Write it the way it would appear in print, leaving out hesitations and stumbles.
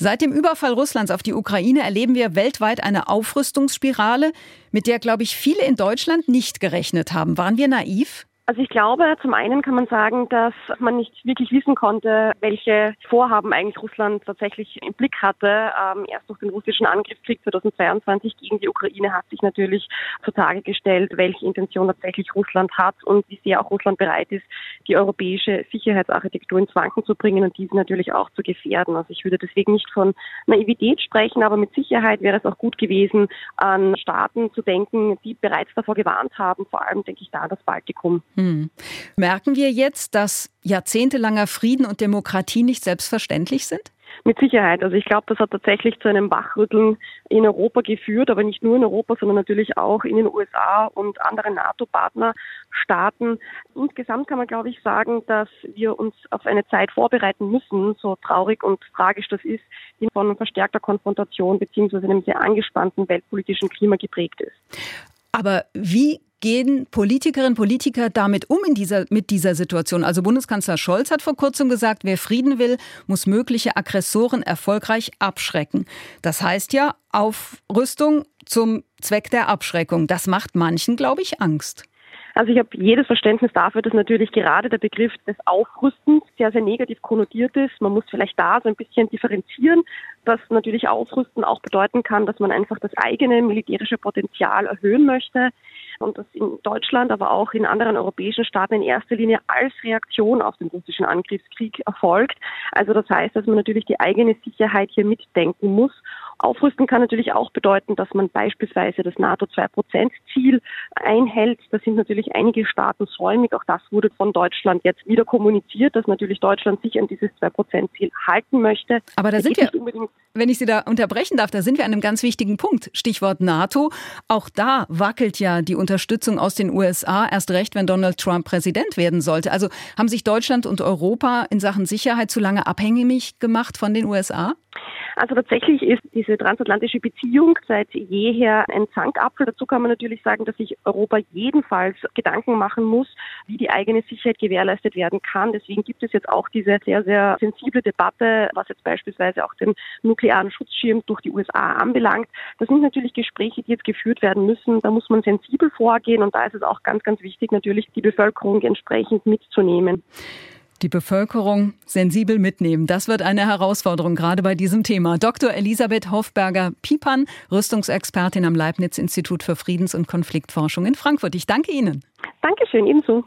Seit dem Überfall Russlands auf die Ukraine erleben wir weltweit eine Aufrüstungsspirale, mit der, glaube ich, viele in Deutschland nicht gerechnet haben. Waren wir naiv? Also ich glaube, zum einen kann man sagen, dass man nicht wirklich wissen konnte, welche Vorhaben eigentlich Russland tatsächlich im Blick hatte. Erst durch den russischen Angriffskrieg 2022 gegen die Ukraine hat sich natürlich zutage gestellt, welche Intention tatsächlich Russland hat und wie sehr auch Russland bereit ist, die europäische Sicherheitsarchitektur ins Wanken zu bringen und diese natürlich auch zu gefährden. Also ich würde deswegen nicht von Naivität sprechen, aber mit Sicherheit wäre es auch gut gewesen, an Staaten zu denken, die bereits davor gewarnt haben. Vor allem denke ich da an das Baltikum. Merken wir jetzt, dass jahrzehntelanger Frieden und Demokratie nicht selbstverständlich sind? Mit Sicherheit. Also ich glaube, das hat tatsächlich zu einem Wachrütteln in Europa geführt, aber nicht nur in Europa, sondern natürlich auch in den USA und anderen NATO-Partnerstaaten. Insgesamt kann man, glaube ich, sagen, dass wir uns auf eine Zeit vorbereiten müssen, so traurig und tragisch das ist, die von verstärkter Konfrontation bzw. einem sehr angespannten weltpolitischen Klima geprägt ist. Aber wie gehen Politikerinnen und Politiker damit um mit dieser Situation? Also Bundeskanzler Scholz hat vor kurzem gesagt, wer Frieden will, muss mögliche Aggressoren erfolgreich abschrecken. Das heißt ja Aufrüstung zum Zweck der Abschreckung. Das macht manchen, glaube ich, Angst. Also ich habe jedes Verständnis dafür, dass natürlich gerade der Begriff des Aufrüstens sehr, sehr negativ konnotiert ist. Man muss vielleicht da so ein bisschen differenzieren, dass natürlich Aufrüsten auch bedeuten kann, dass man einfach das eigene militärische Potenzial erhöhen möchte. Und das in Deutschland, aber auch in anderen europäischen Staaten in erster Linie als Reaktion auf den russischen Angriffskrieg erfolgt. Also das heißt, dass man natürlich die eigene Sicherheit hier mitdenken muss. Aufrüsten kann natürlich auch bedeuten, dass man beispielsweise das NATO-2%-Ziel einhält. Da sind natürlich einige Staaten säumig. Auch das wurde von Deutschland jetzt wieder kommuniziert, dass natürlich Deutschland sich an dieses 2%-Ziel halten möchte. Aber da sind wir, wenn ich Sie da unterbrechen darf, da sind wir an einem ganz wichtigen Punkt. Stichwort NATO. Auch da wackelt ja die Unterstützung aus den USA, erst recht, wenn Donald Trump Präsident werden sollte. Also haben sich Deutschland und Europa in Sachen Sicherheit zu lange abhängig gemacht von den USA? Also tatsächlich ist diese transatlantische Beziehung seit jeher ein Zankapfel. Dazu kann man natürlich sagen, dass sich Europa jedenfalls Gedanken machen muss, wie die eigene Sicherheit gewährleistet werden kann. Deswegen gibt es jetzt auch diese sehr, sehr sensible Debatte, was jetzt beispielsweise auch den nuklearen Schutzschirm durch die USA anbelangt. Das sind natürlich Gespräche, die jetzt geführt werden müssen. Da muss man sensibel vorgehen und da ist es auch ganz, ganz wichtig, natürlich die Bevölkerung entsprechend mitzunehmen. Die Bevölkerung sensibel mitnehmen. Das wird eine Herausforderung, gerade bei diesem Thema. Dr. Elisabeth Hofberger-Piepan, Rüstungsexpertin am Leibniz-Institut für Friedens- und Konfliktforschung in Frankfurt. Ich danke Ihnen. Dankeschön, ebenso.